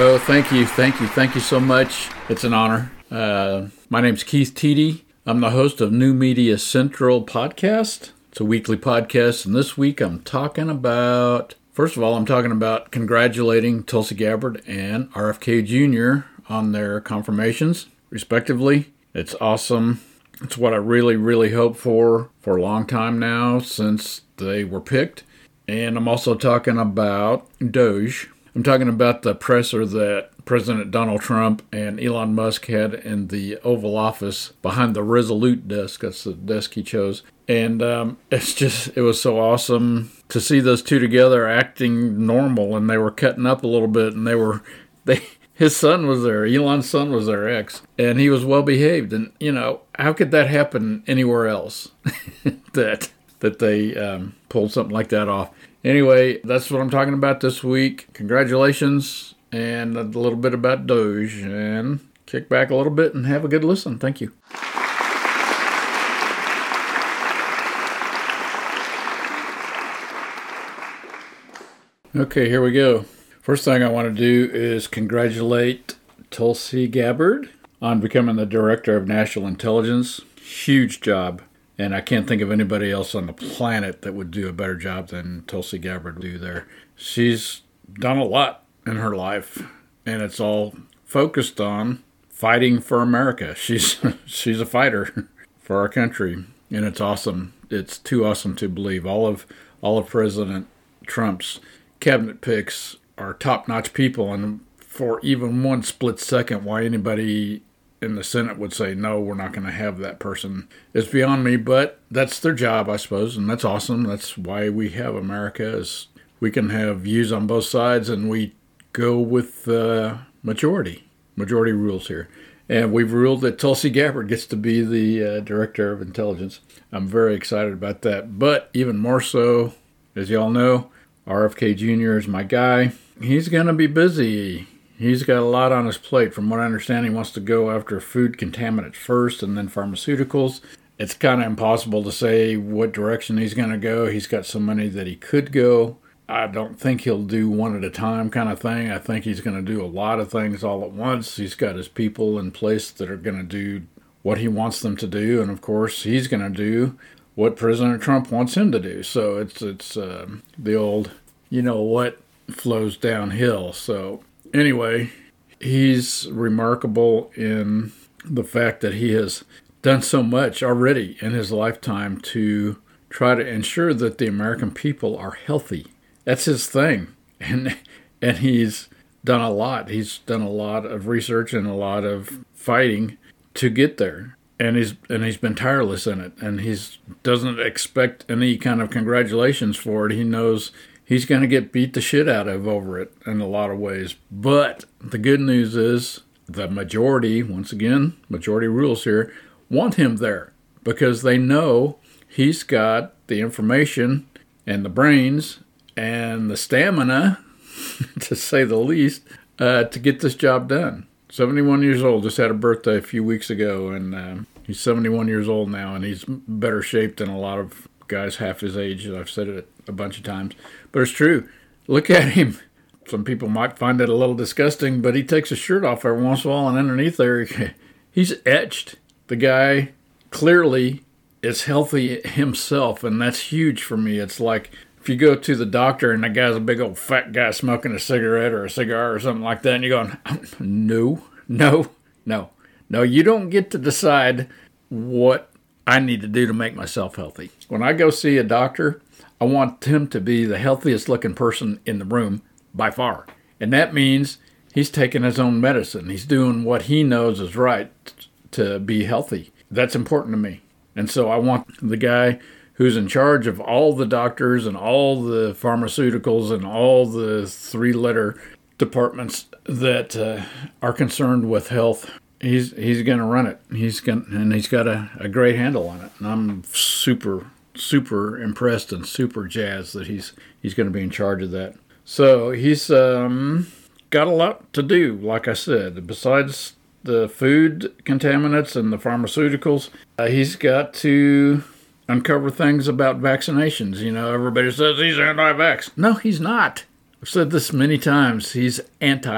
Oh, thank you, thank you so much. It's an honor. My name's Keith Teedy. I'm the host of New Media Central podcast. It's a weekly podcast, and this week I'm talking about congratulating Tulsi Gabbard and RFK Jr. on their confirmations, respectively. It's awesome. It's what I really, really hoped for a long time now since they were picked. And I'm also talking about Doge. I'm talking about the presser that President Donald Trump and Elon Musk had in the Oval Office behind the Resolute desk. That's the desk he chose. And it was so awesome to see those two together acting normal, and they were cutting up a little bit, and his son was there. Elon's son was their ex, and he was well behaved. And, how could that happen anywhere else that they pulled something like that off? Anyway, that's what I'm talking about this week. Congratulations, and a little bit about Doge, and kick back a little bit and have a good listen. Thank you. Okay, here we go. First thing I want to do is congratulate Tulsi Gabbard on becoming the Director of National Intelligence. Huge job. And I can't think of anybody else on the planet that would do a better job than Tulsi Gabbard do there. She's done a lot in her life, and it's all focused on fighting for America. She's a fighter for our country, and it's awesome. It's too awesome to believe. All of President Trump's cabinet picks are top-notch people, and for even one split second, why anybody in the Senate would say, no, we're not going to have that person, is beyond me, but that's their job, I suppose, and that's awesome. That's why we have America, is we can have views on both sides, and we go with majority rules here. And we've ruled that Tulsi Gabbard gets to be the Director of Intelligence. I'm very excited about that, but even more so, as y'all know, RFK Jr. is my guy. He's going to be busy. He's got a lot on his plate. From what I understand, he wants to go after food contaminants first and then pharmaceuticals. It's kind of impossible to say what direction he's going to go. He's got so many that he could go. I don't think he'll do one at a time kind of thing. I think he's going to do a lot of things all at once. He's got his people in place that are going to do what he wants them to do. And, of course, he's going to do what President Trump wants him to do. So it's the old, what flows downhill. So anyway, he's remarkable in the fact that he has done so much already in his lifetime to try to ensure that the American people are healthy. That's his thing. And he's done a lot. He's done a lot of research and a lot of fighting to get there. And he's been tireless in it. And he doesn't expect any kind of congratulations for it. He knows he's going to get beat the shit out of over it in a lot of ways. But the good news is the majority, once again, majority rules here, want him there because they know he's got the information and the brains and the stamina, to say the least, to get this job done. 71 years old, just had a birthday a few weeks ago, and he's 71 years old now, and he's better shape than a lot of guys half his age. I've said it a bunch of times. But it's true. Look at him. Some people might find it a little disgusting, but he takes his shirt off every once in a while, and underneath there, he's etched. The guy clearly is healthy himself, and that's huge for me. It's like if you go to the doctor and the guy's a big old fat guy smoking a cigarette or a cigar or something like that, and you're going, no, you don't get to decide what I need to do to make myself healthy. When I go see a doctor, I want him to be the healthiest looking person in the room by far. And that means he's taking his own medicine. He's doing what he knows is right to be healthy. That's important to me. And so I want the guy who's in charge of all the doctors and all the pharmaceuticals and all the three-letter departments that are concerned with health. He's going to run it. He's got a great handle on it. And I'm super impressed and super jazzed that he's going to be in charge of that. So he's got a lot to do, like I said. Besides the food contaminants and the pharmaceuticals, he's got to uncover things about vaccinations. You know, everybody says he's anti-vax. No, he's not. I've said this many times. He's anti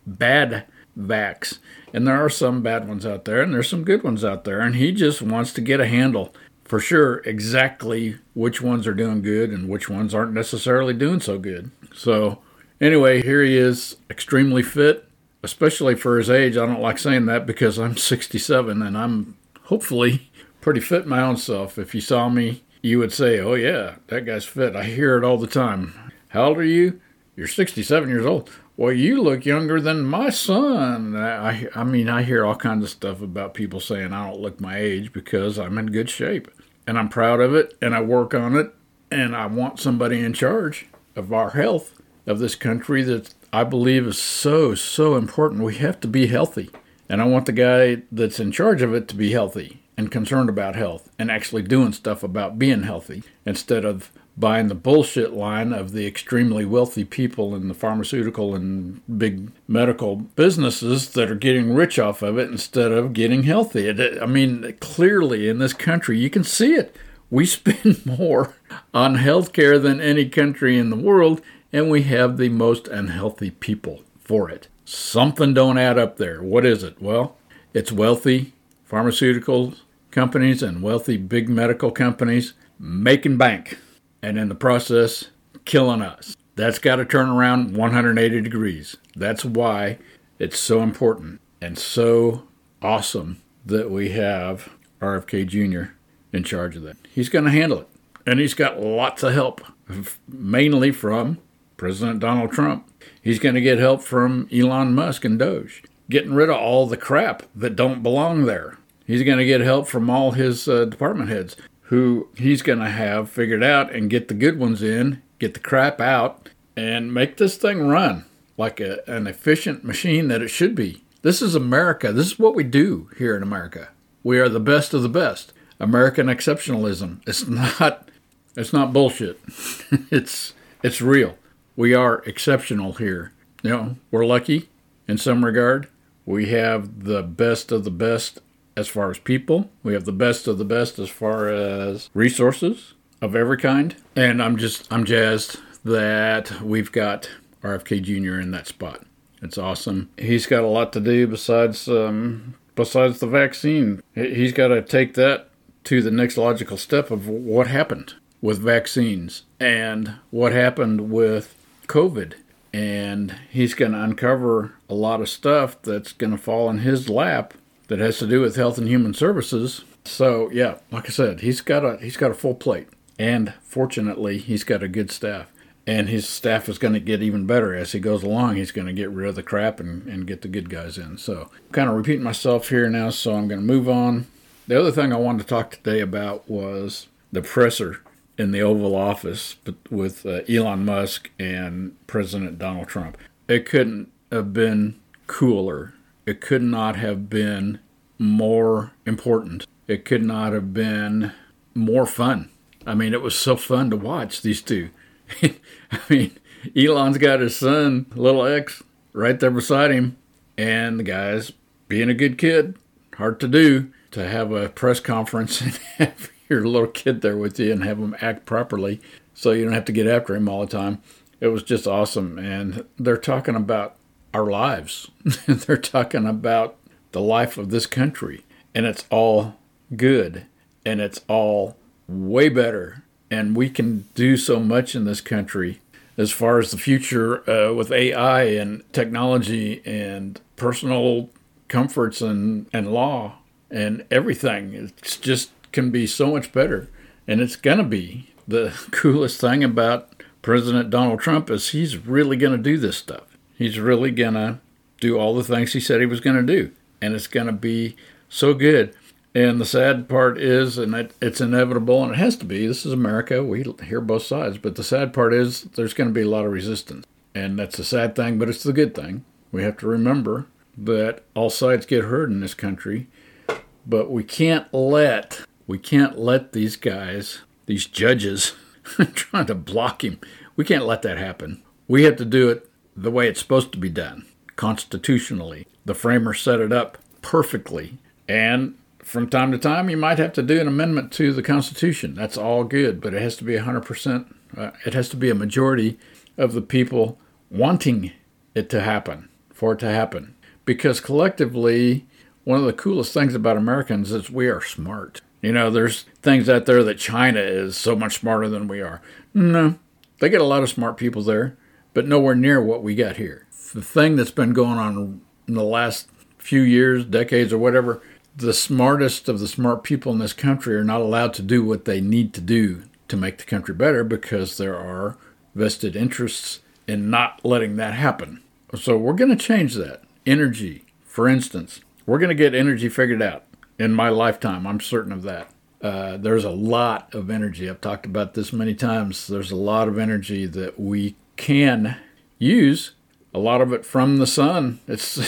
bad vax. And there are some bad ones out there, and there's some good ones out there. And he just wants to get a handle for sure exactly which ones are doing good and which ones aren't necessarily doing so good. So anyway, here he is, extremely fit, especially for his age. I don't like saying that because I'm 67 and I'm hopefully pretty fit my own self. If you saw me, you would say, oh yeah, that guy's fit. I hear it all the time. How old are you? You're 67 years old. Well, you look younger than my son. I mean, I hear all kinds of stuff about people saying I don't look my age because I'm in good shape. And I'm proud of it, and I work on it, and I want somebody in charge of our health of this country that I believe is so, so important. We have to be healthy. And I want the guy that's in charge of it to be healthy and concerned about health and actually doing stuff about being healthy instead of buying the bullshit line of the extremely wealthy people in the pharmaceutical and big medical businesses that are getting rich off of it instead of getting healthy. I mean, clearly in this country, you can see it. We spend more on healthcare than any country in the world, and we have the most unhealthy people for it. Something don't add up there. What is it? Well, it's wealthy pharmaceutical companies and wealthy big medical companies making bank, and in the process, killing us. That's got to turn around 180 degrees. That's why it's so important and so awesome that we have RFK Jr. in charge of that. He's going to handle it. And he's got lots of help, mainly from President Donald Trump. He's going to get help from Elon Musk and Doge, getting rid of all the crap that don't belong there. He's going to get help from all his department heads, who he's going to have figured out and get the good ones in, get the crap out, and make this thing run like an efficient machine that it should be. This is America. This is what we do here in America. We are the best of the best. American exceptionalism. It's not bullshit. It's real. We are exceptional here. You know, we're lucky in some regard. We have the best of the best as far as people. We have the best of the best as far as resources of every kind. And I'm jazzed that we've got RFK Jr. in that spot. It's awesome. He's got a lot to do besides the vaccine. He's got to take that to the next logical step of what happened with vaccines and what happened with COVID. And he's going to uncover a lot of stuff that's going to fall in his lap that has to do with Health and Human Services. So, yeah, like I said, he's got a full plate. And fortunately, he's got a good staff. And his staff is going to get even better as he goes along. He's going to get rid of the crap and get the good guys in. So, I'm kind of repeating myself here now, so I'm going to move on. The other thing I wanted to talk today about was the presser in the Oval Office with Elon Musk and President Donald Trump. It couldn't have been cooler. It could not have been more important. It could not have been more fun. I mean, it was so fun to watch these two. I mean, Elon's got his son, little X, right there beside him, and the guy's being a good kid. Hard to do to have a press conference and have your little kid there with you and have him act properly so you don't have to get after him all the time. It was just awesome. And they're talking about our lives. They're talking about the life of this country. And it's all good. And it's all way better. And we can do so much in this country as far as the future with AI and technology and personal comforts and law and everything. It's just can be so much better. And it's going to be. The coolest thing about President Donald Trump is he's really going to do this stuff. He's really going to do all the things he said he was going to do. And it's going to be so good. And the sad part is, and it's inevitable, and it has to be, this is America, we hear both sides, but the sad part is there's going to be a lot of resistance. And that's a sad thing, but it's the good thing. We have to remember that all sides get heard in this country, but we can't let these guys, these judges, trying to block him. We can't let that happen. We have to do it the way it's supposed to be done, constitutionally. The framers set it up perfectly. And from time to time, you might have to do an amendment to the Constitution. That's all good, but it has to be 100%. It has to be a majority of the people wanting it to happen for it to happen. Because collectively, one of the coolest things about Americans is we are smart. There's things out there that China is so much smarter than we are. No, they get a lot of smart people there, but nowhere near what we got here. The thing that's been going on in the last few years, decades, or whatever, the smartest of the smart people in this country are not allowed to do what they need to do to make the country better because there are vested interests in not letting that happen. So we're going to change that. Energy, for instance. We're going to get energy figured out in my lifetime. I'm certain of that. There's a lot of energy. I've talked about this many times. There's a lot of energy that we can use, a lot of it from the sun.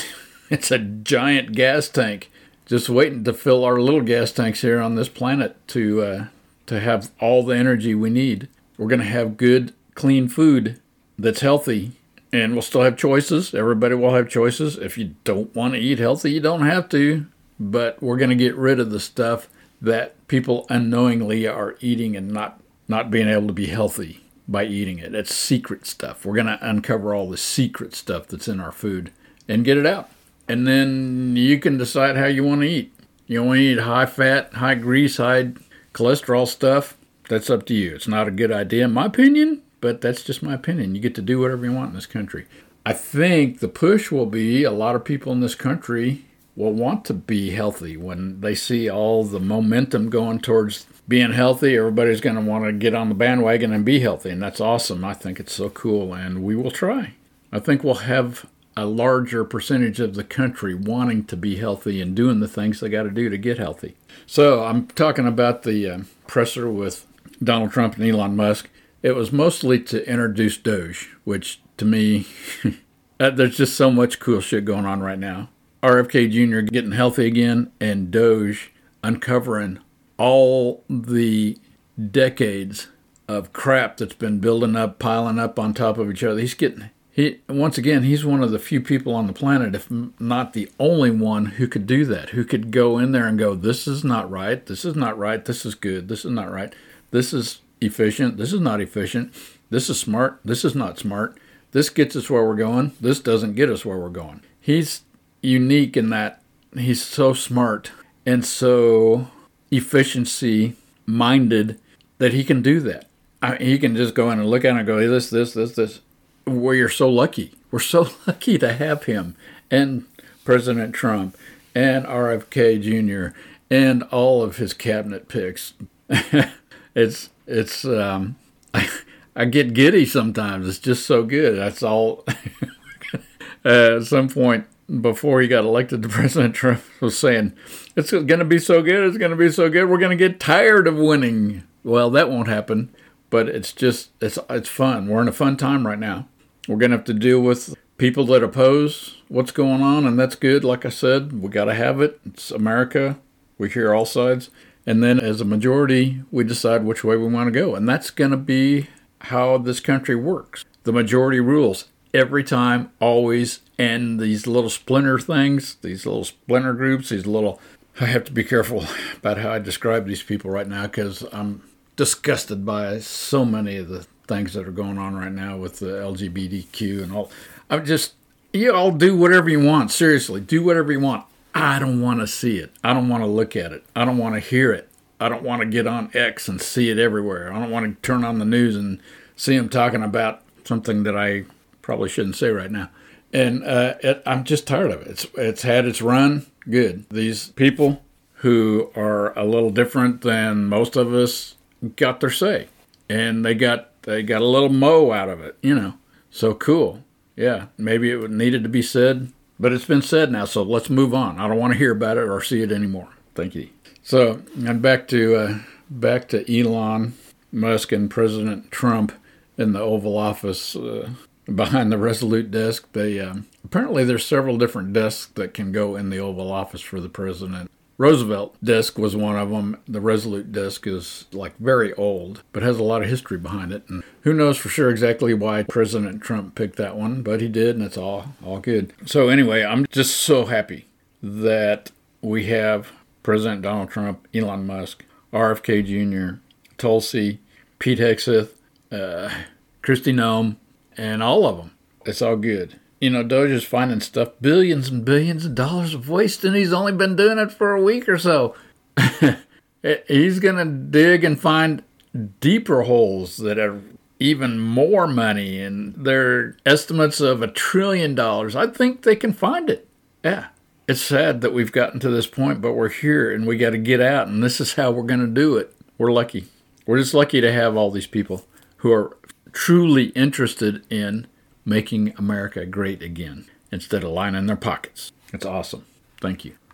It's a giant gas tank just waiting to fill our little gas tanks here on this planet to have all the energy we need. We're going to have good, clean food that's healthy, and we'll still have choices. Everybody will have choices. If you don't want to eat healthy, you don't have to, but we're going to get rid of the stuff that people unknowingly are eating and not being able to be healthy by eating it. It's secret stuff. We're going to uncover all the secret stuff that's in our food and get it out. And then you can decide how you want to eat. You want to eat high fat, high grease, high cholesterol stuff? That's up to you. It's not a good idea, in my opinion, but that's just my opinion. You get to do whatever you want in this country. I think the push will be a lot of people in this country will want to be healthy when they see all the momentum going towards being healthy. Everybody's going to want to get on the bandwagon and be healthy, and that's awesome. I think it's so cool, and we will try. I think we'll have a larger percentage of the country wanting to be healthy and doing the things they got to do to get healthy. So I'm talking about the presser with Donald Trump and Elon Musk. It was mostly to introduce Doge, which to me, there's just so much cool shit going on right now. RFK Jr. getting healthy again, and Doge uncovering all the decades of crap that's been building up, piling up on top of each other. Once again, he's one of the few people on the planet, if not the only one, who could do that, who could go in there and go, this is not right, this is not right, this is good, this is not right, this is efficient, this is not efficient, this is smart, this is not smart, this gets us where we're going, this doesn't get us where we're going. He's unique in that he's so smart and so efficiency-minded that he can do that. He can just go in and look at it and go, this. We're so lucky. We're so lucky to have him and President Trump and RFK Jr. and all of his cabinet picks. I get giddy sometimes. It's just so good. That's all. At some point before he got elected, the President Trump was saying, it's going to be so good. It's going to be so good. We're going to get tired of winning. Well, that won't happen. But it's fun. We're in a fun time right now. We're going to have to deal with people that oppose what's going on, and that's good. Like I said, we got to have it. It's America. We hear all sides. And then as a majority, we decide which way we want to go. And that's going to be how this country works. The majority rules every time, always. And these little splinter things, these little splinter groups, I have to be careful about how I describe these people right now because I'm disgusted by so many of the things that are going on right now with the LGBTQ and all. You all do whatever you want. Seriously, do whatever you want. I don't want to see it. I don't want to look at it. I don't want to hear it. I don't want to get on X and see it everywhere. I don't want to turn on the news and see them talking about something that I probably shouldn't say right now. And I'm just tired of it. It's had its run. Good. These people who are a little different than most of us got their say. And they got a little mo out of it, So cool. Yeah, maybe it needed to be said, but it's been said now, so let's move on. I don't want to hear about it or see it anymore. Thank you. So, and back to Elon Musk and President Trump in the Oval Office behind the Resolute desk. They apparently there's several different desks that can go in the Oval Office for the president. Roosevelt desk was one of them. The Resolute desk is very old, but has a lot of history behind it. And who knows for sure exactly why President Trump picked that one, but he did, and it's all good. So anyway, I'm just so happy that we have President Donald Trump, Elon Musk, RFK Jr., Tulsi, Pete Hegseth, Kristi Noem, and all of them. It's all good. Doge is finding stuff, billions and billions of dollars of waste, and he's only been doing it for a week or so. He's going to dig and find deeper holes that are even more money, and their estimates of $1 trillion. I think they can find it. Yeah. It's sad that we've gotten to this point, but we're here and we got to get out, and this is how we're going to do it. We're lucky. We're just lucky to have all these people who are truly interested in making America great again instead of lining their pockets. It's awesome. Thank you.